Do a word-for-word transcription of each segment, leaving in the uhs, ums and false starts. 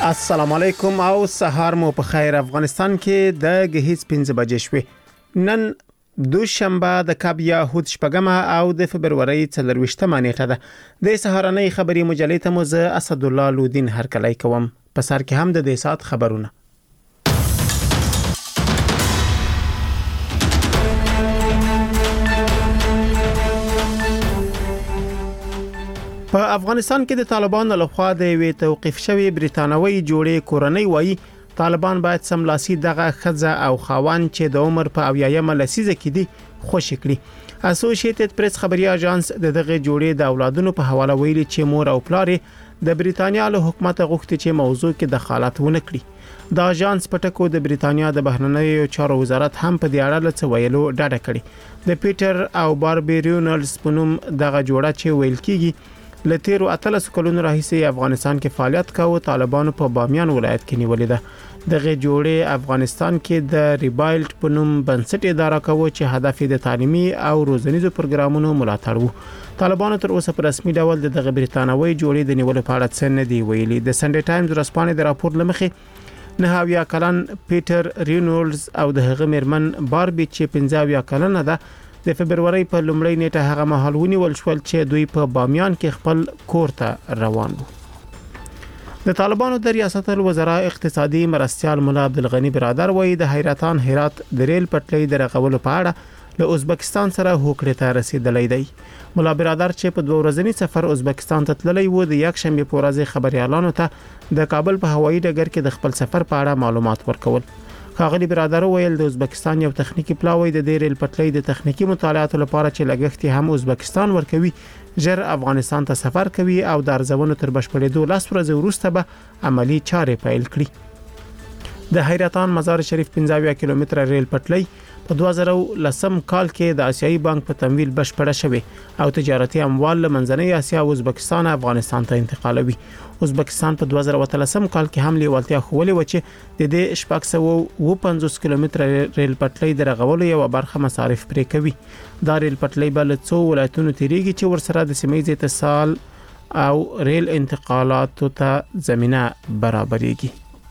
السلام علیکم او سهار مو په خیر. افغانستان کې د غهیز پنځه بجې شوې. نن دوشنبه د کاب یهود شپږمه او د فبرवरी څلرویشتمه نیټه ده. د سهارنۍ خبري مجلې ته مو زه اسد الله لودین هرکلی کوم. په سر کې هم د دې سات خبرونه. په افغانستان کې د طالبانو لخوا د وی توقيف شوی بریټانوي جوړې کورنۍ وایي طالبان باید سملاسي دغه خزه او خاوان چې د عمر په اویایم لسیزه کې دي خوشی کړي. اسوسییټډ پریس خبري اژانس د دغه جوړې د اولادونو په حواله ویلي چې مور او پلار د بریټانیا له حکومت غوښتي چې موضوع کې دخالت ونه کړي. د اژانس په ټکو د بریټانیا د بهرنیو چارو وزارت هم په دې اړه څه ویلو ډاډه کړي. د پیټر او باربیرونلز په نوم دغه جوړه چې ویل کیږي لتیرو اتلس کلونو راهیسې افغانستان کې فعالیت کاوه. طالبانو په بامیان ولایت کې نیولې ده. دغه جوړې افغانستان کې د ریبایلټ په نوم بنسټ اداره کوي چې هدف د تعلیمي او روزنیزو پروګرامونو ملاتړ وو. طالبانو تر اوسه په رسمي ډول د بریټانوي جوړې د نیولو په اړه څه نه دی ویلي. د سنډي ټایمز ورځپاڼې د راپور لمخې نه هاویا کلن پیټر رینولز او د هغه مرمن باربي چې پنځه هاویا کلن ده د فبرवरी په لومړۍ نیټه هغه مهال ونیول شول چې دوی په بامیان کې خپل کور ته روان وو. د طالبانو د ریاست الوزرا اقتصادي مرستيال مولا عبدالغنی برادر وایي د حیرتان هرات د ریل پټلۍ د رغولو په اړه له ازبکستان سره هوکړې ته رسیدلې دی. مولا برادر چې په دوه ورځنی سفر ازبکستان ته تللی و د یک شنبه په ورځ خبريالانو ته د کابل په هوایي ډګر کې د خپل سفر په اړه معلومات ورکول. خاغلی برادر ویل د ازبکستان یو تخنیکی پلاوی د دې ریل پټلۍ د تخنیکی مطالعاتو لپاره چې لګښت هم ازبکستان ورکوي ژر افغانستان ته سفر کوي او د ارزونو تر بشپړېدو لاس ورځې وروسته به عملی چارې پیل کړي. د حیرتان مزار شریف پنځه کیلومتره ریل پټلۍ په دوه زره لسم کال کې د آسیایي بانک په تمویل بشپړه شوه او تجارتي اموال له منځنۍ اسیا او ازبکستان افغانستان ته انتقالوي. ازبکستان په دوه زره لسم کال کې هم لیوالتیا خوولې و چې د دې شپږ سوه و پنځوس کیلومتره ریل پټلۍ د رغولو یو برخه مصارف پرې کوي. دا ریل پټلۍ بل څو ولایتونو تیریږي چې ورسره د سیمې اتصال او ریل انتقالاتو ته زمينه برابرېږي.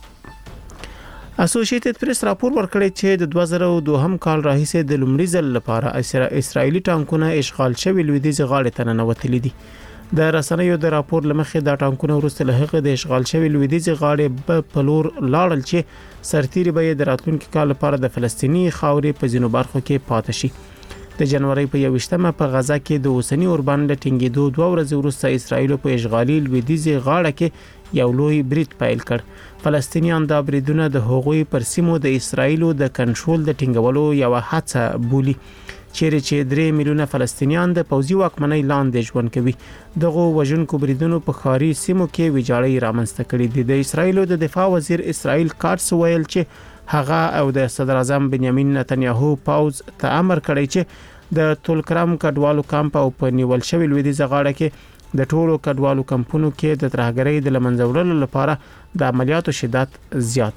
اسوسییټډ پریس راپور ورکړی چې د دوه زره دوه کال راهیسې د لومړي ځل لپاره اسرایلی ټانکونه اشغال شوی لویدیځ غاړې ته ننوتلي دي. د رسنیو د راپور لمخې د ټانکونه وروسته له هغه د اشغال شوی لویدیځ غاړې په لور لاړل چې سرتیري به د راتلونکي کال لپاره د فلسطینی خاورې په ځینو برخو کې پاتې شي. د جنوري په یوشتمه په غزا کې د اوسنی اوربان د ټینګېدو دوه ورځې وروسته اسرایل په اشغالي لویدیځ غاړه کې یو لوی برید پیل کړ. فلسطینیان دا بریدونه د هغوی پر سیمو د اسرایل د کنټرول د ټینګولو یو هڅه بولي چیرې چې درې میلیونه فلسطینیان د پوځي واکمنۍ لاندې ژوند کوي. دغه وژونکو بریدونو په خاري سیمو کې ویجاړی رامنځته کړې دي. د اسرایل د دفاع وزیر اسرایل کارس ویل چې هغه او د صدر اعظم بنیامین نتنیاهو پاوز ته امر کړی چې د تولکرام کډوالو کمپ او په نیول شوی لویدیځ غاړه کې د ټولو کډوالو کمپونو کې د ترهګرۍ د لمنځه لپاره د عملیاتو شدت زیات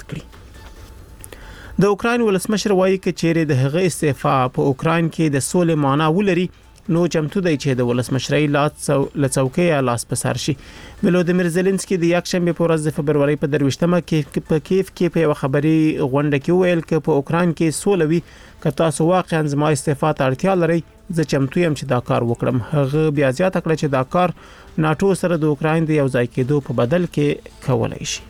کړي. د اوکراین ولسمشر وایي چې چیرې د هغه استعفا په اوکراین کې د سولې معنا ولري نو چمتو دی چې د ولسمشرۍ لڅوکۍ لاس په سر شي. ولودیمیر زيلنسکي د یک شنبه په ورځ د فبرवरी په درويشتمه کې په کیف کې په خبري غونډه کې ویل چې په اوکراین کې سولوي که تاسو واقعا زما استعفا ته اړتیا لرئ زه چمتو یم چې دا کار وکړم. هغه بیا زیاته کړه چې دا کار ناتو سره د اوکراین د یو ځای کېدو په بدل کې کولای شي.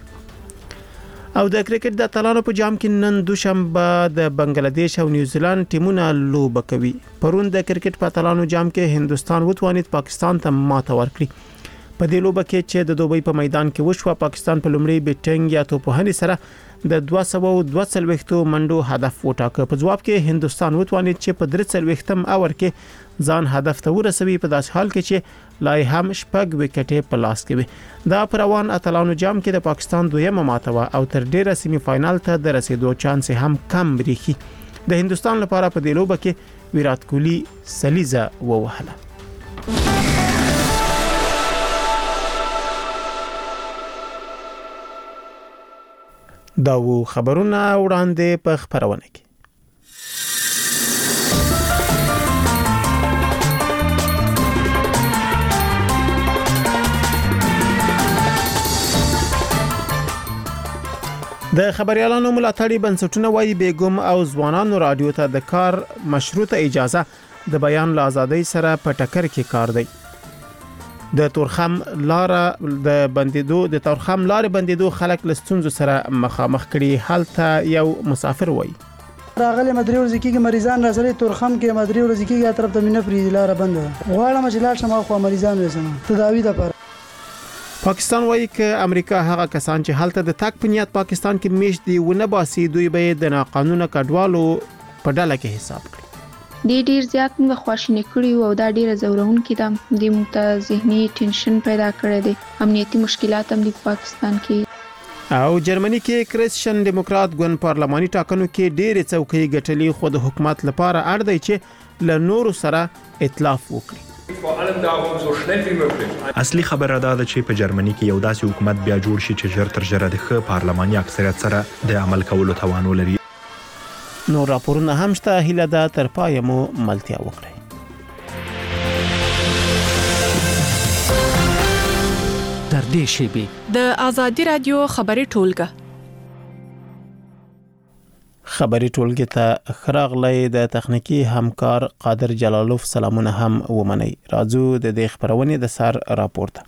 او د کرکټ د اتلانو په جام کې نن دوشنبه د بنگلاديش او نیوزیلند ټیمونه لوبه کوي. پرون د کرکټ په اتلانو جام کې هندستان وتوانید پاکستان ته ماته ورکړي. په دې لوبه کې چې د دوبۍ په میدان کې وشوه پاکستان په لومړي بیټینګ یا توپوهنې سره د دوه سوه دوه څلوېښت منډو هدف وټاکه. په جواب کې هندستان وتوانید چې په درې څلوېښتم اور کې ځان هدف ته ورسوي په داسې حال کې چې لای هم شپږ وکټې په لاس کې وي. دا پروان اتلانو جام کې د پاکستان دویمه ماته و او تر ډیره سیمه فائنل ته د رسیدو چانس هم کم بریخي. د هندستان لپاره په دې لوبه کې ویرات کوهلی سلیزه ووهله. دا و خبرونه وړاندې په خبرونه کې. د خبريالانو ملاتړي بنسټونه وايي بیګم او ځوانانو رادیو ته د کار مشروطه اجازه د بیان له ازادۍ سره په ټکر کې کار دی. د تورخم لار د بندیدو د تورخم لار بندیدو خلک لستونزو سره مخامخ کړي. حالت یو مسافر وایي راغله مدري ورځ کېږي مریضان راځي تورخم کې مدري ورځ کېږي طرف ته مینه پری لار بند غواړم چې لاړ شم خو مریضان وسم تداوی لپاره. پاکستان وایي چې امریکا هغه کسان چې حالت د تک په نیت پاکستان کې میش دی ونه باسي دوی به د ناقانونه کډوالو په ډله کې حساب کړي. د ډیر زیات موږ خواشینی کړی او دا ډیره زورونکې ده د موږ ته ذهني ټینشن پیدا کړی دی. امنیتي مشکلات هم د پاکستان کې او جرمني کې کریسچن دیموکرات ګوند پارلماني ټاکنو کې ډېر څوکۍ ګټلې خو د حکومت لپاره اړ دی چې له نورو سره ائتلاف وکړي. اصلي خبره دا ده چې په جرمني کې یو داسې حکومت بیا جوړ شي چې ژر تر ژره د ښه پارلماني اکثریت سره د عمل کولو توان ولري. نور راپورونه هم شته. هیله ده تر پایه مو ملتیا وکړئ. در دې شیبې د ازادي رادیو خبري ټولګه خبري ټولګه ته خراغلې د تخنیکی همکار قادر جلالوف سلامونه هم ومني. راځو د دې خبرونه د سر راپورته.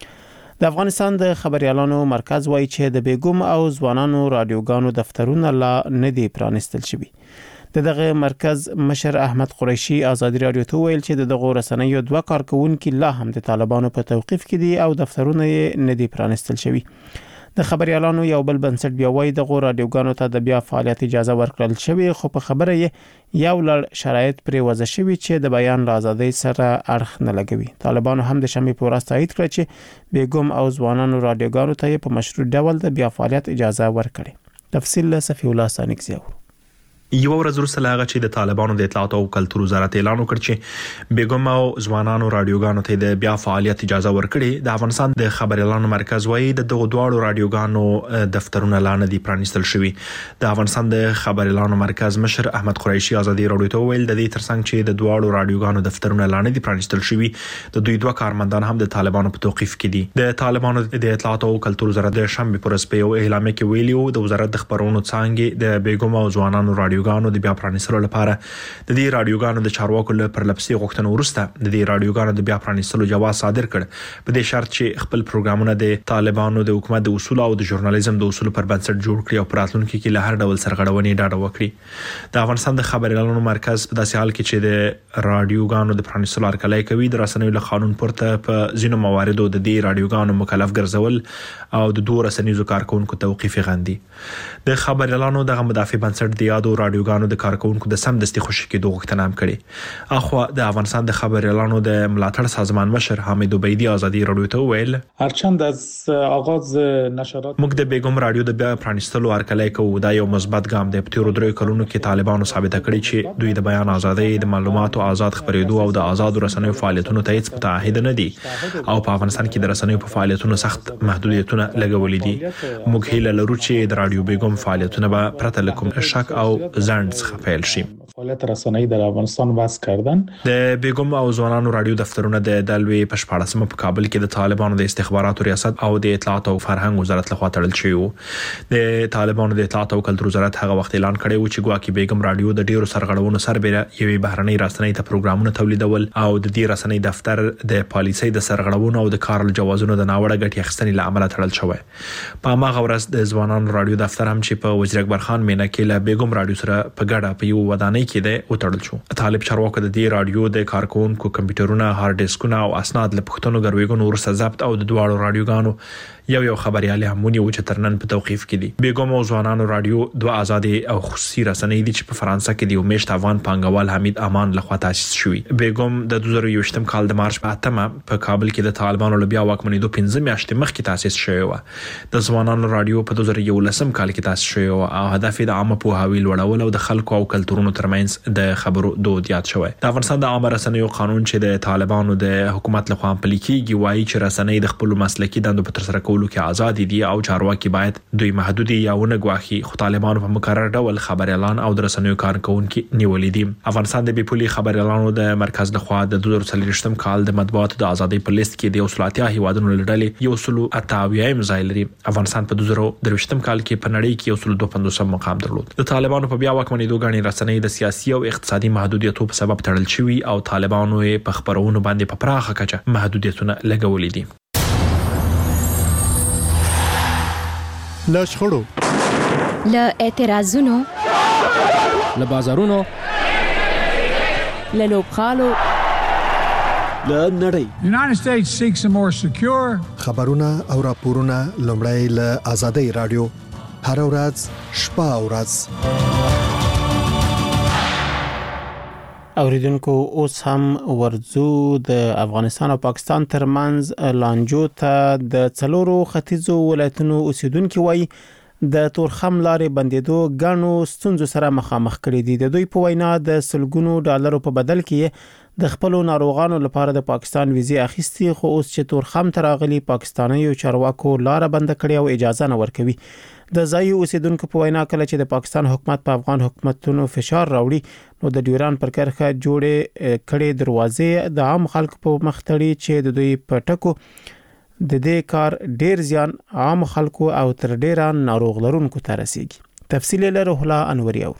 د افغانستان د خبريالانو مرکز وایي چې د بیګم او ځوانانو رادیوګانو دفترونه لا نه دي پرانستل شوي. دغه مرکز مشر احمد قریشي ازادي رادیو ته ویل چې دغه رسنیو دوه کارکونکو لا هم د طالبانو په توقيف کې دي او دفترونه یې نه دي پرانستل شوي. د خبريالانو یو بل بنسټ بیا وایي دغه رادیوګانو ته د بیا فعالیت اجازه ورکړل شوی خو په خبره یې یو لړ شرایط پرې وضع شوی چې د بیان آزادۍ سره اړخ نه لګوي. طالبانو هم د شنبه په ورځ تایید کړ چې بیګم او ځوانانو رادیوګانو ته په مشروع ډول د بیا فعالیت اجازه ورکړي. تفصیل صفی الله سانکزیو. یو ورځ وروسته لاغه چې د طالبانو د اطلاعات او کلتور وزارت اعلان وکړ چې بیګم او ځوانانو رادیوګانو ته د بیا فعالیت اجازه ورکړي. د افغانستان د خبريالانو مرکز وایي د دغه دواړو رادیوګانو دفترونه لا نه دي پرانستل شوي. د افغانستان د خبريالانو مرکز مشر احمد قریشي ازادي رادیو ته ویل د دې ترڅنګ چې د دواړو رادیوګانو دفترونه لا نه دي پرانستل شوي د دوی دوه کارمندان هم د طالبانو په توقيف کې دي. د طالبانو د اطلاعات او کلتور وزارت د شنبه پر ورځ په یو اعلامیه کې ویلي د وزارت د خبرونو څنګه د بیګم او ځوانانو رادیوګانو د بیا پرانستلو لپاره د دې رادیوګانو د چارواکو له پرلپسې غوښتنو وروسته د دې رادیوګانو د بیا پرانستلو جواز صادر کړ په دې شرط چې خپل پروګرامونه د طالبانو د حکومت د اصول او د ژورنالیزم د اصول پر بنسټ جوړ کړي او پراتلونکو کې له هر ډول سرغړونې ډاډه وکړي. د افغانستان د خبريالانو مرکز په داسې حال کې چې د رادیوګانو د پرانستلو هرکلی کوي د رسنیو له قانون پورته په ځینو مواردو د دې رادیوګانو مکلف ګرځول او د دوه رسنیزو کارکونکو توقيف غندي. د خبريالانو دغه مدافع بنسټ د یادو رادیوګانو د کارکونکو د سمدستي خوشي کېدو غوښتنه هم کړې. اخو د افغانستان د خبريالانو د ملاتړ سازمان مشر حمید عبیدی ازادي رادیو ته ویل هرچند از آغاز نشرات موږ د بیګم رادیو د بیا پرانستلو هرکلی کوو. دا یو مثبت ګام دی. په تیرو درې کلونو کې طالبانو ثابت کړی چې دوی د بیان ازادۍ د معلوماتو آزاد خبرېدو او د آزاد رسنیو فعالیتونو ته هیڅ متعهد نه دي او په افغانستان کې د رسنیو په فعالیتونو سخت محدودیتونه لګولې دي. موږ هیله لرو چې د رادیو بیګم فعالیتونه به پرته له کوم شک او ځنډ څخه پیل شي. فعالیت رسنی در افغانستان واسه کردن. د بیګم او ځوانانو رادیو دفترونه د دلوي په شپاړسمه په کابل کې د طالبانو د استخباراتو ریاست او د اطلاعات او فرهنګ وزارت لخوا تړل شوی وو. د طالبانو د اطلاعات او کلتور وزارت هغه وخت اعلان کړی و چې ګواکې بیګم رادیو د ډیرو سرغړونو سربېره یوې بهرنۍ رسنۍ ته پروګرامونه تولیدول او د دې رسنۍ دفتر د پالیسۍ د سرغړونو او د کار جوازونو د ناوړه ګټې اخیستنې لامل تړل شوی. په هغه ورځ د ځوانانو رادیو دفتر هم چې په وزیر اکبر خان مینه کې له بیګم رادیو سره په ګډه په یو ودانۍ کې دی وتړل شو. طالب چارواکو د دې رادیو د کارکونکو کمپیوټرونه، هارد ډیسکونه او اسناد له پښتنو ګرویګونو ورسره ضبط او د دواړو رادیوګانو یو یو خبريالي همونی و چې ترنن په توقيف کې دي. بیګم او ځوانانو رادیو دوه آزاد او خصوصي رسنۍ دي چې په فرانسه کې دی او میشت افغان پانګوال حمید امان لخوا تاسیس شوی. بیګم د دوه زره یوویشتم کال د مارچ په اتمه په کابل کې د طالبانو له بیا واکمنېدو پنځه میاشتې مخکې تاسیس شوی و. د ځوانانو رادیو په دوه زره یولسم کال کې تاسیس شوی او هدف د عامه پوهاوي لوړول او د خلکو او کلتورونو ترمنځ د خبرو دود یاد شوی. د افغانستان د عامه رسنیو قانون چې د طالبانو د حکومت لخوا پلي کیږي وایي چې رسنۍ د خپل مسلکي دندو په تر سره کولو کولو کې آزاد دي او چارواکي باید دوی محدود یا ونه غواخي. خو طالبانو په مقرر ډول خبر اعلان او د رسنیو کارکونکو نیولې دي. افغانستان د بیپولي خبر اعلانونو د مرکز لخوا د دوه هزار وڅلوېښتم کال د مطبوعاتو د ازادۍ په لیست کې د وسلاتیا هیوادونو لړلې یو سلو اتاویایم ځای لري. افغانستان په دوه زره درویشتم کال کې په نړۍ کې یو سلو دوه پنځوسم مقام درلود. د طالبانو په بیا واکمنېدو غاڼې رسنۍ د سیاسي او اقتصادي محدودیتونو په سبب تړل شوي او طالبانو یې په خبرونو باندې په پراخه کچه محدودیتونه لګولې دي. له شخړو، له اعتراضونو، له بازارونو، له لوبغالو، له نړۍ. United States seeks a more secure. خبرونه او راپورونه لومړی له آزادۍ رادیو هر ورځ شپه او ورځ. اوریدونکو اوس هم ورزو د افغانستان او پاکستان ترمنځ لانجو ته د څلورو ختیځو ولایتونو اوسیدونکو وایي د تورخم لارې بندیدو غنو ستونزو سره مخامخ کړي دي. د دوی په وینا د سلګونو ډالرو په بدل کې د خپل ناروغانو لپاره د پاکستان ویزه اخیستي، خو اوس چې تورخم تراغلي پاکستاني او چارواکو لار بند کړي او اجازه نه ورکوي. د ځای اوسیدونکو په وینا کله چې د پاکستان حکومت په افغان حکومتونو فشار راوړي نو د ډیوران پر کرښه جوړې کړي دروازې د عام خلکو په مختړي چې د دوی په ټکو د دې کار ډیر زیان عام خلکو او تر ډیره ناروغ لرونکو ته رسیږي. تفصیل لري هلا انوري اور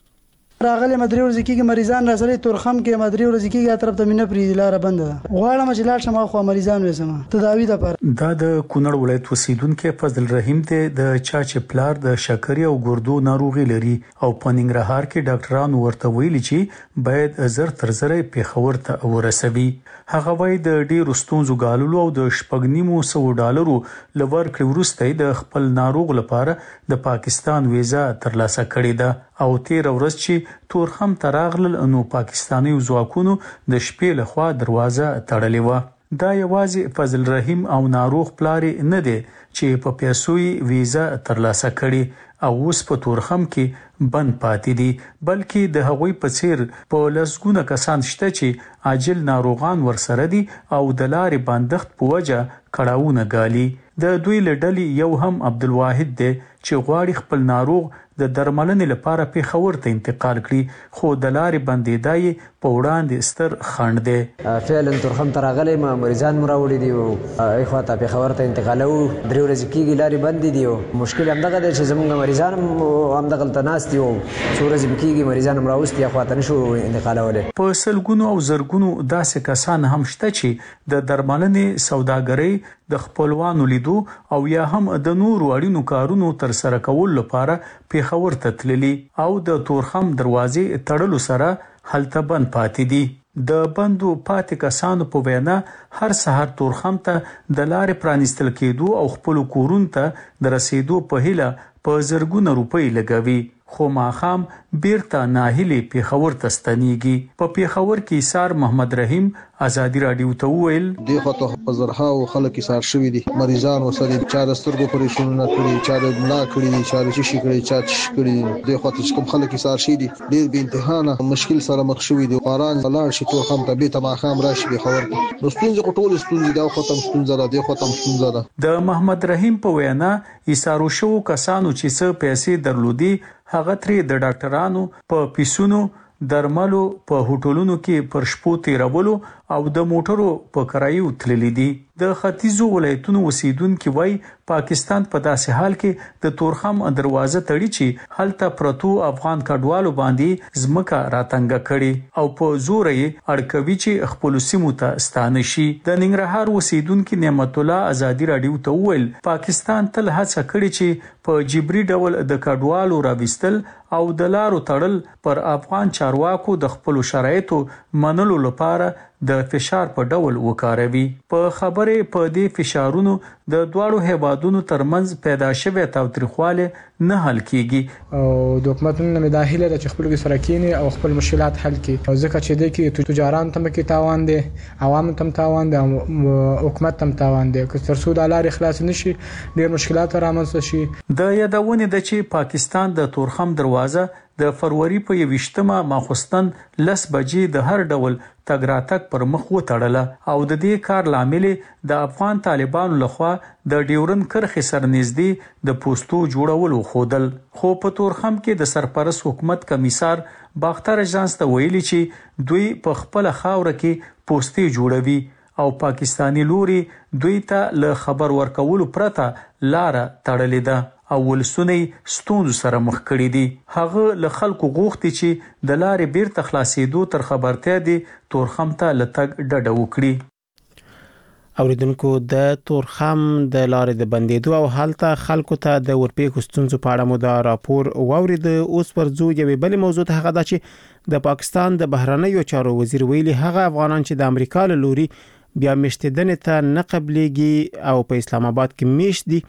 راغلی مدري ورزکی کې مریضان راځي تورخم کې مدري ورزکی کې طرف ته مینه پری لار بند ده. غواړم چې لاړ شم خو مریضان وسم تداوی ده پر دا د کونړ ولایت اوسیدونکو فضل رحیم ته د چا چې پلار د شکرې او ګردو ناروغي لري او په ننګرهار کې ډاکټرانو ورته ویلي چې باید زر تر زر پیښور ته ورسوي. هغه وایي د ډیرو ستونزو غالولو او د شپږنیمو سو ډالرو لور کړی ورسته د خپل ناروغ لپاره د پاکستان ویزا ترلاسه کړې ده او تیر ورځ چې تورخم تراغل نو پاکستاني ځواکونو د شپې لخوا دروازه تړلې و. دا یوازې فضل رحیم او ناروغ پلاری نه دی چې په پیسوي ویزا ترلاسه کړي او اوس په تورخم کې بند پاتې دي، بلکې د هغوی په څیر په لسګونه کسان شته چې عاجل ناروغان ورسره دي او د لارې بندښت په وجه کړهونه غالي. د دوی لړلې یو هم عبدالواحد دی چې غواړي خپل ناروغ د درملنې لپاره پیښور ته انتقال کړي، خو د لارې بندیدای په وړاندې ستر خنډ دی. فعلا تورخم تراغلي ما مریضان مراوړي دي او اخواته پیښور ته انتقالو درې ورځې کېږي لارې بندې دي او مشکل همدغه دی چې زموږ مریضان همدغه تل ناست دي او څو ورځې کېږي مریضان مراوستي اخواته نشو انتقالولی. په سلګونو او زرګونو داسې کسان هم شته چې د درملنې سوداګرۍ د خپلوانو لیدو او یا هم د نورو اړینو کارونو تر سره کول لپاره پیښور ته تللي او د تورخم دروازې تړلو سره هلته بند پاتې دي. د بندو پاتې کسانو په وینا هر سحر تورخم ته د لارې پرانیستل کېدو او خپل کورون ته د رسیدو په هیله په زرګونه روپۍ لګوي، خو ماخام بیرته ناهیلي پیښور ته ستنیږي. په پیښور کې سار محمد رحیم ازادي رادیو ته وویل دغه ته په زرهاو خلک سار شوی دي، مریضان وسلي چا د سترګو پریشانونه کړي، چا د ملا کړي، چا د شي کړي، چا چش کړي. دغه ته کوم خلک سار شي دي ډیر به امتحانه مشکل سره مخ شوی دي. قران لاړ شي ته هم ته به ته ماخام راشي پیښور ته نو ستونزې ټول ستونزې دا ختم ستونزه ده دغه ختم ستونزه ده. د محمد رحیم په وینا ایثارو شو کسانو چې څه پیسې درلودي هغه ترې د ډاکټرانو په پیسونو درملو په هوټلونو کې پر شپو تیرولو او د موټرو په کرایو تللی دي. د ختیځو ولایتونو اوسیدونکو وای پاکستان په داسې حال کې د تورخم دروازه تړي چې هلته پرتو افغان کډوالو باندې زمکه راتنګ کړي او په زور یې اړکوي چې خپل سیمو ته ستانه شي. د ننګرهار اوسیدونکو نعمت الله ازادي رادیو ته ویل پاکستان تل هڅه کړې چې په جبري ډول د کډوالو راوستل او د لارو تړل پر افغان چارواکو د خپل شرایطو منلو لپاره د فشار په ډول وکاروي. په خبره په دې فشارونو د دواړو هیوادونو ترمنځ پیدا شوی تاوتریخواله نه حل کیږي او د حکومتونو نه داخله د خپل سره کینی او خپل مشکلات حل کړي او ځکه چې د کې تجاران تم کې تاوان دي، عوام تم تاوان دي، حکومت تم تاوان دي، که تر څو د لارې خلاص نشي ډیر مشکلات رامنځته شي. د یادونه د چې پاکستان د تورخم دروازه د فروری په یوشتمه ماخوستن لس بجې د هر ډول تګ راتګ پر مخ وتړله او د دې کار لامل د افغان طالبانو لخوا د ډیورن کرښې سر نږدې د پوسټو جوړول خودل. خو په تورخم کې د سرپرست حکومت کمیسار باختر اجانس ته ویلي چې دوی په خپل خاور کې پوسټي جوړوي او پاکستانی لوري دوی ته له خبر ورکولو پرته لار تړلې ده او ولسونه ستونزو سره مخ کړي دي. هغه له خلکو غوښتي چې د لارې بیرته خلاصېدو تر خبرتیا دي تورخم ته لتګ ډډه وکړي. اوریدونکو د تورخم د لارې د بندیدو او حالت خلکو ته د ورپېښو ستونزو په اړه مو دا راپور واورید. اوس ورځو یوې بلې موضوع ته، هغه دا چې د پاکستان د بهرنیو چارو وزیر ویلي هغه افغانان چې د امریکا له لوري بیا مشتدنې ته نه قبليږي او په اسلام آباد کې میشت دي،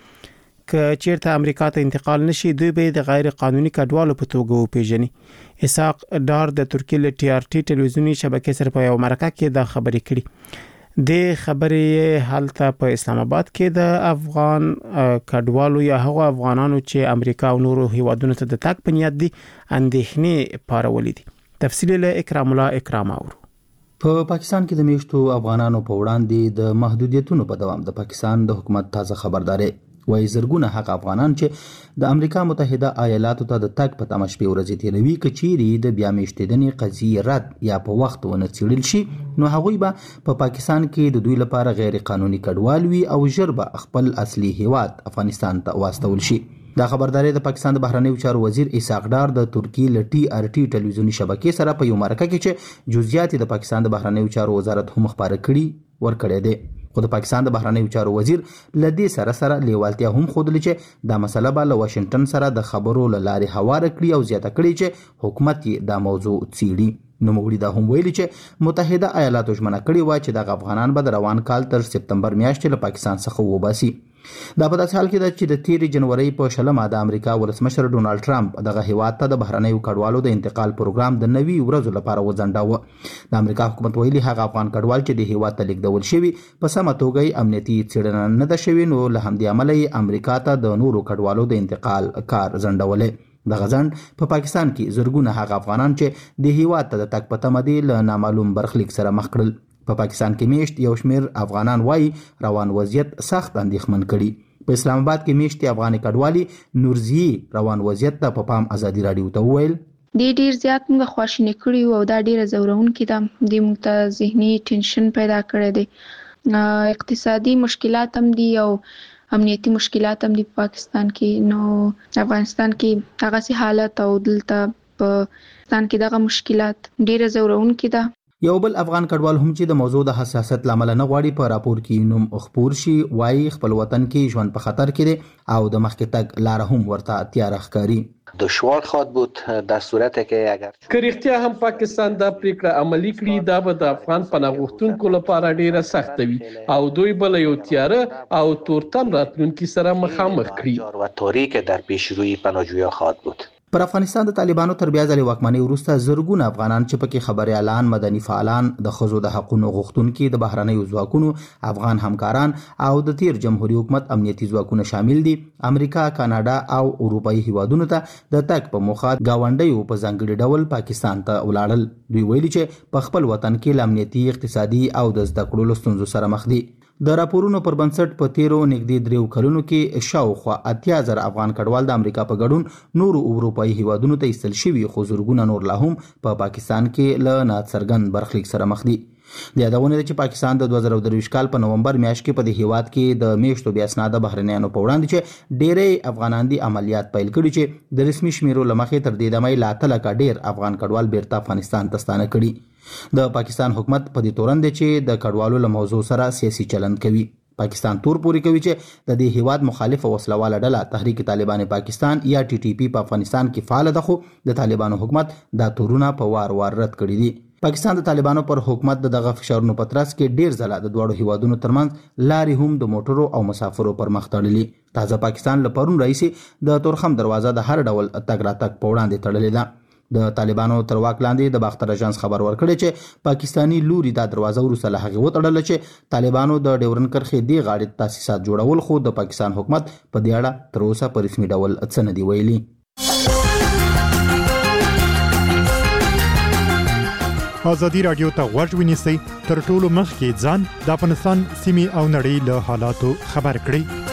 که چیرته امریکا ته انتقال نشي دوی به د غیر قانوني کډوالو په توګه وپیژني. اسحاق ډار د ترکیه له ټي آر ټي ټلویزیونی شبکې سره په یو مرکه کې دا خبرې کړې. د خبرې حالت په اسلام آباد کې د افغان کډوالو یا هغو افغانانو چې امریکا او نورو هیوادونو ته د تګ په نیت دي اندېښنې پارولې دي. تفصیل له اکرام الله اکرام اورو. په پا پاکستان کې د میشتو افغانانو په وړاندې د محدودیتونو په دوام د پاکستان د حکومت تازه خبرداري وایي زرګونه حق افغانان چې د امریکا متحده ایالاتو ته د تګ په تمه شپې ورځې تیروي که چیرې د بیا میشتېدنې قضیې رد یا په وخت ونه څیړل شي نو هغوی به په پا پاکستان کې د دوی لپاره غیر قانوني کډوال وي او ژر به خپل اصلي هیواد افغانستان ته واستول شي. دا خبرداري د پاکستان د بهرنیو چارو وزیر اسحاق ډار د ترکیه له ټي آر ټي ټلویزیونی شبکې سره په یو مرکه کې چې جزئیات د پاکستان د بهرنیو چارو وزارت هم خبره کړي ورکړی دی. خو د پاکستان د بهرنیو چارو وزیر لدې سره سره لیوالتیا هم خوده چې دا مسله به له واشنگټن سره د خبرو له لارې هواره کړي او زیاته کړي چې حکومت یې دا موضوع څیړي. نو موږ دا هم ویلي چې متحده ایالاتو ژمنه کړې و چې د افغانان به د روان کال تر سپتمبر میاشتې له پاکستان څخه وباسي. دا په داسې حال کې ده چې د تیرې جنوري په شلمه د امریکا ولسمشر ډونالد ټرمپ دغه هیواد ته د بهرنیو کډوالو د انتقال پروګرام د نوي ورځو لپاره وځنډاوه. د امریکا حکومت ویلي هغه افغان کډوال چې د هیواد ته لیږدول شوي په سمه توګه امنیتي څېړنه نه ده شوې نو له همدې امله یې امریکا ته د نورو کډوالو د انتقال کار ځنډولی. دغه ځنډ په پا پاکستان کې زرګونه هغه افغانان چې د هیواد ته د تګ په تمه دي له نامعلوم برخلیک سره مخ کړل. په پا پاکستان کې میشت یو شمیر افغانان وایي روان وضعیت سخت اندېښمن کړي. په اسلام آباد کې میشتي افغاني کډوالي نورزي روان وضعیت ته په پام ازادي راډیو ته وویل د ډیر زیات موږ خواشینی کړی او دا ډیره زورونکې ده، د موږ ته ذهني ټینشن پیدا کړی دی، اقتصادي مشکلات هم دي او امنیتي مشکلات هم دي په پاکستان کې. نو افغانستان کې هغه سي حالت او دلته په پاکستان کې دغه مشکلات ډیره زورونکې ده. یو بل افغان کډوال هم چې د موضوع د حساسیت لامل نه غواړي په راپور کې نوم خپور شي وایي خپل وطن کې ژوند په خطر کې دی او د مخکې تګ لار هم ورته تیار ښکاري. دشوار خواهد بود در صورتی که اگر که رښتیا هم پاکستان دا پریکړه عملي کړي دا به د افغان پناه غوښتونکو لپاره ډیره سخته وي او دوی به له یو تیاره او تورتم راتلونکي سره مخامخ کړي و تاریک در پیشروی پناهجویان خواهد بود. پر افغانستان د طالبانو تر بیا ځلې واکمنۍ وروسته زرګونه افغانان چې پکې خبريالان، مدني فعالان، د ښځو د حقوقو غوښتونکي، د بهرنیو ځواکونو افغان همکاران او د تیر جمهوریت حکومت امنیتي ځواکونه شامل دي امریکا، کاناډا او اروپאי هیوادونو ته د تګ په موخه گاونډیو په ځانګړي ډول پاکستان ته ولاړل. دوی ویلي چې په خپل وطن کې امنیتي، اقتصادي او د زده کړو ستونزو سره مخ دي. د راپورونو پر بنسټ په تیرو نږدې دریو کلونو کې شاوخوا اتیا زره افغان کډوال د امریکا په ګډون نورو اروپאי هیوادونو ته ایستل شوي خو زرګونه نور لا هم په پاکستان کې له ناڅرګند برخلیک سره مخ دي. د یادونه ده چې پاکستان د دوه زره درویشت کال په نومبر میاشت کې په دې هیواد کې د میشتو بیا اسناده بهرنیانو په وړاندې چې ډېرې افغانان دي عملیات پیل کړي چې د رسمي شمیرو له مخې تر دې دمه لا تلکه ډېر افغان کډوال بیرته افغانستان ته ستانه کړي. د پاکستان حکومت په دې تورن دی چې د کډوالو له موضوع سره سیاسي چلند کوي. پاکستان تور پوری کوي چې د دې هیواد مخالف وسلواله ډله تحریک طالبان پاکستان یا ټي ټي پی په افغانستان کې فعال ده خو د طالبانو حکومت دا تورونه په وار وار رد کړي دي. پاکستان د طالبانو پر حکومت د دغه فشارونو په ترڅ کې ډیر ځله د دواړو هیوادونو ترمنځ لارې هم د موټرو او مسافرو پر مخ تړلي. تازه پاکستان له پرون راهیسې د تورخم دروازه د هر ډول تګ راتګ په وړاندې تړلې ده. د طالبانو تر واک لاندې د باختر اژانس خبر ورکړی چې پاکستانی لوري دا دروازه وروسته له هغې وتړله چې طالبانو د ډیورن کرښې دې غاړې تاسیسات جوړول خو د پاکستان حکومت په دې اړه تر اوسه په رسمي ډول څه نه دي ویلي. ازادي رادیو ته غوږ ونیسئ تر ټولو مخکې ځان د افغانستان سیمې او نړۍ له حالاتو خبر کړئ.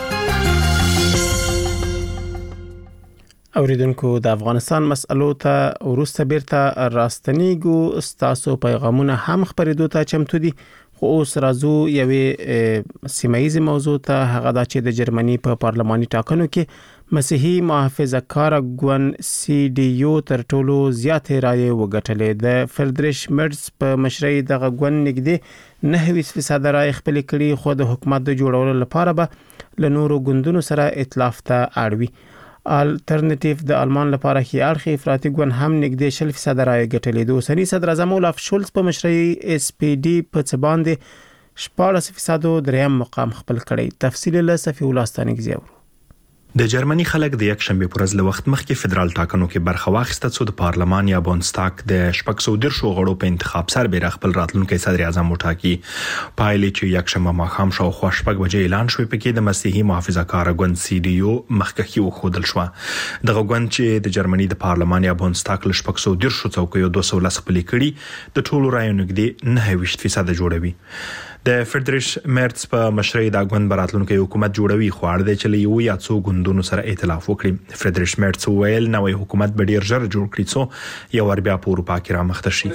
اوریدونکو د افغانستان مسألو ته ورسته بیرته راستنیږو. ستاسو پیغامونه هم خبرېدو ته چمتو دي، خو اوس راځو یوې سیمایي موضوع ته، هغه دا چې د جرمني په پارلماني ټاکنو کې مسیحي محافظه کار ګوند سی ډي یو تر ټولو زیاتې رایې وګټلې. د فریدریش مرز په مشرۍ دغه ګوند نږدې نهه فیصد رایې خپل کړي، خو د حکومت د جوړولو لپاره به له نورو ګوندونو سره ائتلاف ته اړوي. الټرنیټیو د آلمان لپاره خي اړخي افراطي ګوند هم نږدې شل فیصد رایې ګټلې. د اوسنی صدر اعظم اولاف شولز په مشرۍ اس پی ډي په څه باندې شپاړس فیصد دریم مقام خپل کړی. تفصیل له صفی ولاستانګ زیاور. د جرمني خلک د یک شنبه پر ورځ له وخت مخکې فدرال ټاکنو کې برخه واخیسته، څو د پارلمان یا بونستاګ د شپږ سوه دیرشو غړو په انتخاب سربېره خپل راتلونکي صدر اعظم وټاکي. پایلې چې یک شنبه ماښام شاوخوا شپږ بجې اعلان شوې، پکې د مسیحي محافظه کار ګوند سی ډي یو مخکښي وښودل شو. دغه ګوند چې د جرمني د پارلمان یا بونستاګ له شپږ سوه دیرشو څوکیو دوه سوه لس خپلې کړي، د ټولو رایو نږدې نهه فیصد جوړوي. د فریدریش مرز په مشرۍ دا ګوند براتلونکي حکومت جوړوي، خو اړ دی چې له یو یا څو ګوندونو سره ائتلاف وکړي. فریدریش مرز ویل نوې حکومت به ډیر ژر جوړ کړي، څو یو ور بیا په اروپا کې رامخته شي.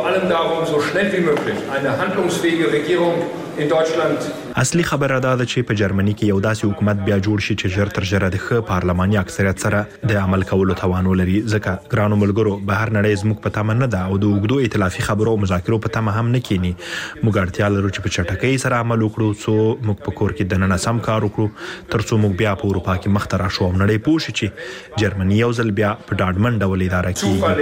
اصلي خبره دا ده چې په جرمني کې یو داسې حکومت بیا جوړ شي چې ژر تر ژره د ښه پارلماني اکثریت سره د عمل کولو توان ولري. ځکه ګرانو ملګرو، بهر نړۍ زموږ په تمه نه ده او د اوږدو ائتلافي خبرو او مذاکرو په تمه هم نه کینی. موږ اړتیا لرو چې په چټکۍ سره عمل وکړو، څو موږ په کور کې د نن سم کار وکړو، ترڅو موږ بیا په اروپا کې مخ ته راشو او نړۍ پوه شي چې جرمني یو ځل بیا په ډاډمن ډول اداره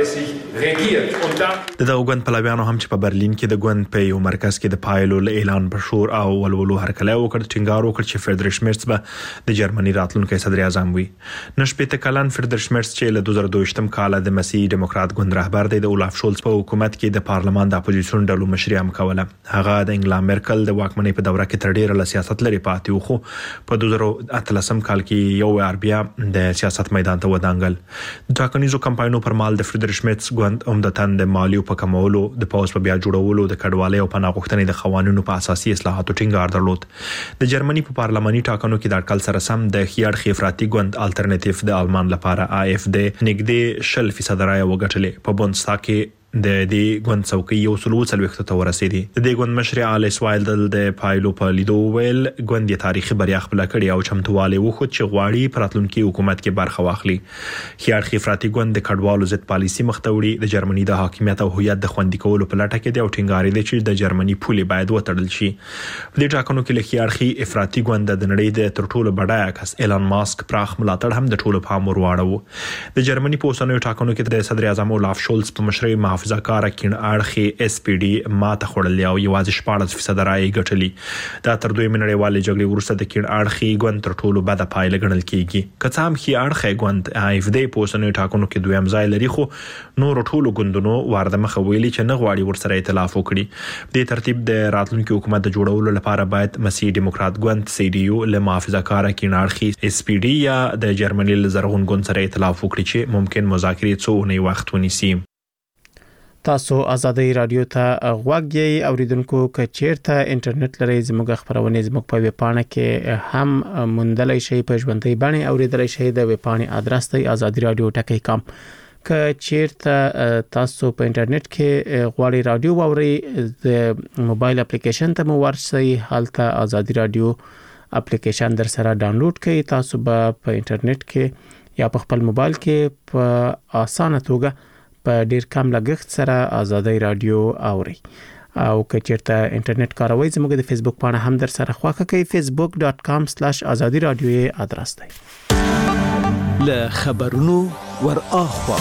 کیږي. دغه ګوند پلویانو هم چې په برلین کې د ګوند په یو مرکز کې د پایلو اعلان پر شور او ولولو هرکلی وکړ، ټینګار وکړ چې فریدریش مرز به د جرمني راتلونکي صدر اعظم وي. نشپېته کلن فریدریش مرز چې له دوه زره دوه ویشتم کال د مسیحي دیموکرات ګوند رهبر دی، د اولاف شولز په حکومت کې د پارلمان د اپوزیسیون ډلو مشري هم کوله. هغه د انګلا مرکل د واکمنۍ په دوره کې تر ډیره له سیاست لري پاتې و، خو په دوه زره اتلسم کال کې یو وار بیا د سیاست میدان ته ودانګل. د ټاکنیزو کمپاینونو پر مهال د فریدریش مرز ګوند عمدتاً د مالیو په کمولو، د پوز په بیا جوړولو، د کډوالۍ او پناه غوښتنې د قوانینو په اساسي اصلاحاتو ټینګار درلود. د جرمني په پارلماني ټاکنو کې د اټکل سره سم د خي اړخي افراطي ګوند الټرنیټیو د آلمان لپاره آی اف ډي نږدې شل فیصد رایې وګټلې. په بونستاګ کې د دې ګوند څوکۍ یو سلو څلوېښت ته ورسېدي. د دې ګوند مشر الیس وایلدل د پایلو په لیدو ویل ګوند یې تاریخي بریا خپل کړی او چمتووالی وخت چې غواړي په راتلونکي حکومت کې برخه واخلي. خي اړخي افراطي ګوند د کډوالو ضد پالیسي مخته وړي، د جرمني د حاکمیت او هویت د خوندي کولو په لټه کې دی او ټینګار دی چې د جرمني پولې باید وتړل شي. په دې ټاکنو کې له خي اړخي افراطي ګوند د نړۍ د تر ټولو بډایه کس ایلان ماسک پراخ ملاتړ هم د ټولو پام ور واړو. د جرمني په اوسنیو ټاکنو کې د صدر اعظم اولاف شولز په مشرۍ محافظه کار کین اړخي اس پی ډي ماته خوړلې او یوازې شپاړس فیصد رایې ګټلې. دا تر دوی منړیوالې جګړې وروسته د کین اړخي ګوند تر ټولو بده پایله ګڼل کیږي. که څه هم خي اړخي ګوند آی اف ډي په اوسنیو ټاکنو کې دویم ځای لري، خو نور ټولو ګوندونو وارده مخه ویلي چې نه غواړي ورسره ائتلاف وکړي. په دې ترتیب د راتلونکي حکومت د جوړولو لپاره باید مسیحي دیموکرات ګوند سی ډي یو له محافظه کار کین اړخي اس پی ډي یا د جرمني له زرغون ګوند سره ائتلاف وکړي چې ممکن مذاکرې څو نه وخت ونیسي. تاسو ازادي رادیو ته غوږ یې اوریدونکو، که چیرته انټرنیټ لري زموږ خبرونه زموږ په ویب پاڼه کې هم موندلای شئ، په ژوندۍ بڼه اوریدلای شئ. د ویب پاڼې ادرس دی ازادي رادیو ټکی کام. که چیرته تاسو په انټرنیټ کې غواړئ رادیو واورئ، د موبایل اپلیکیشن ته مو ورشئ، هلته ازادي رادیو اپلیکیشن در سره ډاونلوډ کړئ. تاسو به په انټرنیټ کې یا په خپل موبایل کې په اسانه توګه په ډیر کم لګښت سره ازادي رادیو اوري. او که چیرته انټرنیټ کاروئ زموږ د فیسبوک پاڼه هم در سره خواخه کوي، فیسبوک ډاٹ کام سلیش ازادي رادیو ادرس دی. له خبرونو ور اخوا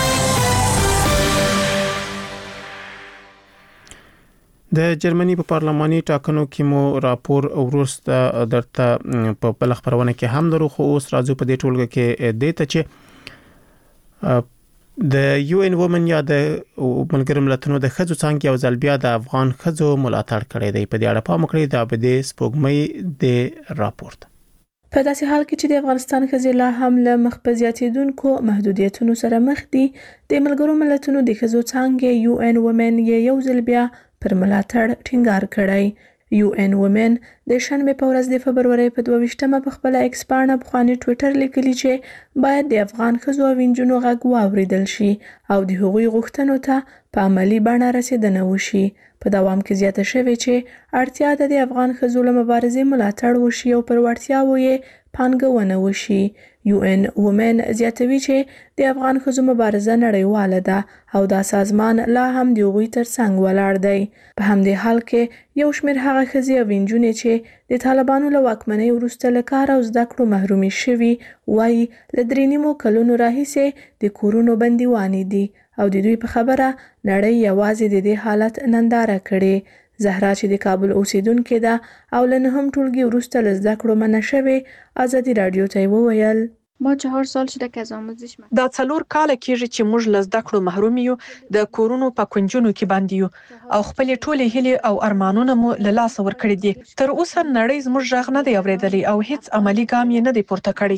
د جرمني په پارلماني ټاکنو کې مو راپور ورسته درته په بل خبرونه کې هم درو، خو اوس راځو په دې ټولګه کې دته چې د یو ان وومن یا د ملګرو ملتونو د خځو څنګه یو ځل بیا د افغان خځو ملاتړ کړی دی. په دې اړه پام وکړئ د ابدي سپوږمۍ د راپورټ. په داسې حال کې چې د افغانستان ښځې لا هم له مخ په زیاتېدونکو محدودیتونو سره مخ دي، د ملګرو ملتونو د ښځو څانګې یو ان وومن یې یو ځل بیا پر ملاتړ ټینګار کړی. یو ان وومن د شنبې په ورځ د فبرورۍ په دوه ویشتمه په خپله ایکس پاڼه پخواني ټویټر لیکلي چې باید د افغان ښځو او نجونو غږ واورېدل شي او د هغوی غوښتنو ته په عملي بڼه رسېدنه وشي. په دوام کې زیاته شوې چې اړتیا ده د افغان ښځو له مبارزې ملاتړ وشي او پر وړتیاوو یې پانګونه وشي. یو ان وومن زیاتوي چې د افغان ښځو مبارزه نړیواله ده او دا سازمان لا هم د هغوی تر څنګ ولاړ دی. په همدې حال کې یو شمېر هغه ښځې او نجونې چې د طالبانو له واکمنۍ وروسته له کار او زده کړو محرومې شوي وایي له درې نیمو کلونو راهیسې د کورونو بندیوانې دي او د دوی په خبره نړۍ یوازې د دې حالت ننداره کړې. زهرا چې د کابل اوسیدونکې ده او له نهم ټولګي وروسته له زده کړو منع شوې، ازادي راډیو ته یې وویل ما چهار سال شده که از آموزش من دا څلور کاله کېږي چې موږ له زده کړو محروم یو، د کورونو په کونجونو کې بند یو او خپلې ټولې هیلې او ارمانونه مو له لاسه ورکړي دي. تر اوسه نړۍ زموږ غږ نه دی اورېدلی او هیڅ عملي ګام یې نه دی پورته کړی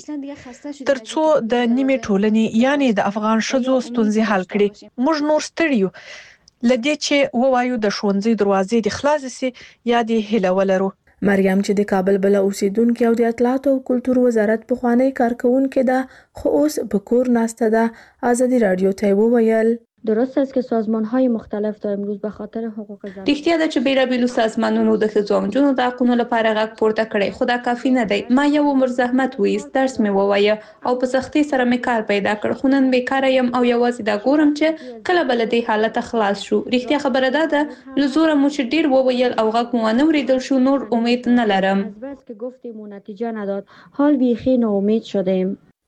تر څو د نیمې ټولنې یعنې د افغان ښځو ستونزې حل کړي. موږ نور ستړي یو لدې چې ووایو د ښوونځي دروازې د خلاص سي یا د هیله ولرو. مریم چې د کابل بل اوسیدونکې او د اطلاعات او کلتور وزارت پخوانی کارکونکې ده خو اوس په کور ناسته ده، ازادي راډیو ته وویل درست است که سازمان‌های مختلف تا امروز به خاطر حقوق زنان رښتیا ده چې بیلابیلو سازمانونو د ښځو او نجونو د حقونو لپاره غږ پورته کړی، خو دا کافي نه دی. ما یو عمر زحمت وایست، درس مې ووایه او په سختۍ سره مې کار پیدا کړ، خو نن بیکاره یم او یوازې دا ګورم چې کله به له دې حالته خلاص شو. رښتیا خبره دا ده له زوره مو چې ډېر وویل او غږ مو ونه اورېدل شو، نور امید نه لرم. که گفتیم و نتیجه نداد حال بیخي ناامید شدیم.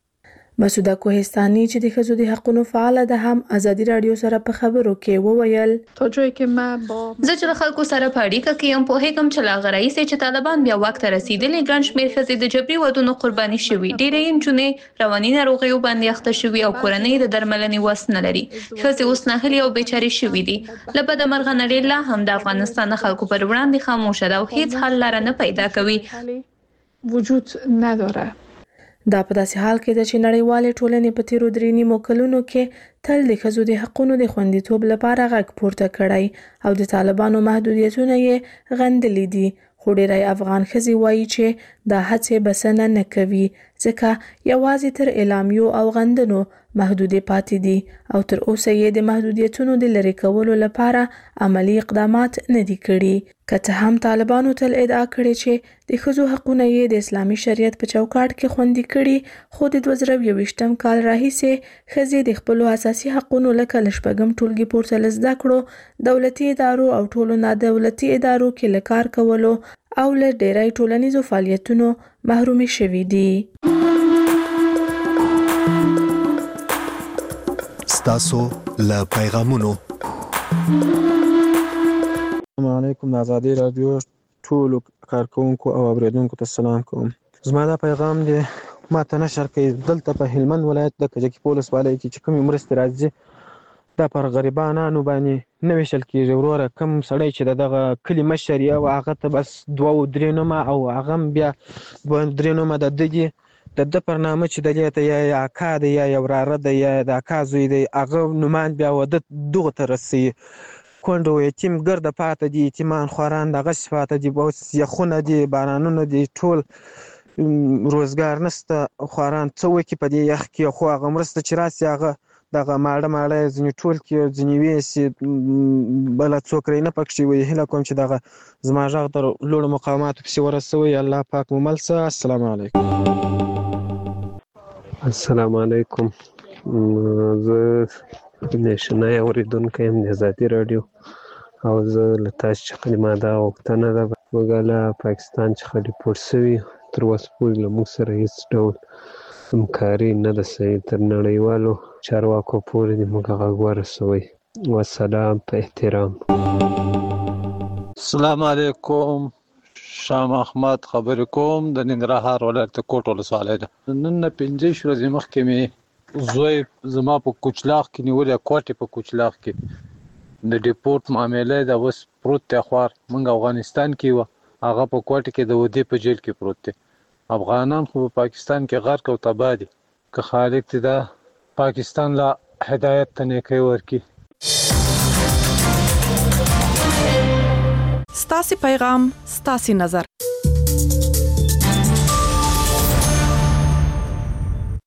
مسعوده کوهستاني چې د ښځو د حقونو فعاله ده هم ازادي راډیو سره په خبرو کې وویل تا جایی که ما با زه چې له خلکو سره په اړیکه کې یم پوهېږم چې له هغه راهیسې چې طالبان بیا واک ته رسېدلي ګڼ شمېر ښځې د جبري ودونو قرباني شوي، ډېرې یې نجونې رواني ناروغیو باندې اخته شوي او کورنۍ د درملنې وس نه لري. ښځې اوس ناهیلې او بېچارې شوي دي. له بده مرغه نړۍ لا هم د افغانستان د خلکو پر وړاندې خاموشه ده او هیڅ حل لاره نه پیدا کوي. وجود نداره. دا په داسې حال کې ده چې نړیوالې ټولنې په تیرو درې نیمو کلونو کې تل د ښځو د حقونو د خوندیتوب لپاره غږ پورته کړی او د طالبانو محدودیتونه یې غندلي دي، خو ډېری افغان ښځې وایي چې دا هڅې بسنه نه کوي ځکه یوازې تر اعلامیو او غندنو محدودې پاتې دي او تر اوسه یې د محدودیتونو د لرې کولو لپاره عملی اقدامات نه دي کړي. که څه هم طالبانو تل ادعا کړې چې د ښځو حقونه یې د اسلامي شریعت په چوکاټ کې خوندي کړي، خو د دوه زره یوویشتم کال راهیسې ښځې د خپلو اساسي حقونو لکه له شپږم ټولګي پورته له زده کړو، دولتي ادارو او ټولو نادولتي ادارو کې له کار کولو او له ډېری ټولنیزو فعالیتونو محرومې شوي دي. ستاسو له پیغامونو السلام علیکم. د ازادي راډیو ټولو کارکونکو او اوریدونکو ته سلام کوم. زما دا پیغام دی ما ته نشر کوي دلته په هلمند ولایت د کجکي پولیس والي کې چې کومې مرستې راځي دا پر غریبانو باندې نه ویشل کېږي. وروره کم سړی چې دغه کلي مشر یې او هغه ته بس دوه او درې نومه او هغه بیا دوه درې نومه د ده دي د ده پر نامه چې دلې ته یا اکا دی یا یو وراره دی یا د اکا زوی دی هغه نومان بیا واده دغو ته رسوي. کونډه و یتیم ګرده پاته دي، یتیمان خواران دغسې پاته دي، اوس یخونه دي، بارانونه دي، ټول روزګار نشته، خواران څه وکړي په دې یخ کې. خو هغه مرسته چې راسي هغه دغه ماړه ماړه یې ځینې ټول کړي ځینې ویسي بله څوک رې نه پکښې وي. هیله کوم چې دغه زما غږ د لوړو مقاماتو پسې ورسوئ. الله پاک مو مل شه. السلام علیکم. السلام علیکم. زه نشنای اوریدونکی یم د ازادي راډیو او زه له تاسو څخه ما دا غوښتنه ده موږ له پاکستان څخه ریپورټ سوي تر اوسه پورې له موږ سره هېڅ ډول همکاري نه ده سوې. تر نړیوالو چارواکو پورې دې موږ غږ ورسوئ. والسلام په احترام. السلام علیکم. شاه محمد خبرې کوم د ننګرهار ولایت کوټ ولسوالۍ ده. نن نه پنځه شپې ورځې مخکې مې زوی زما په کوچلاغ کې نیولې، کوټې په کوچلاغ کې د ډیپورټ معامله ده اوس پروت دی. خوار موږ افغانستان کې وه، هغه په کوټې کې د ودې په جیل کې پروت دی. افغانان خو په پاکستان کې غرق او تباه دي که خالق دې دا پاکستان لا هدایت ته نیکي ورکړي. ستاسو پیغام ستاسو نظر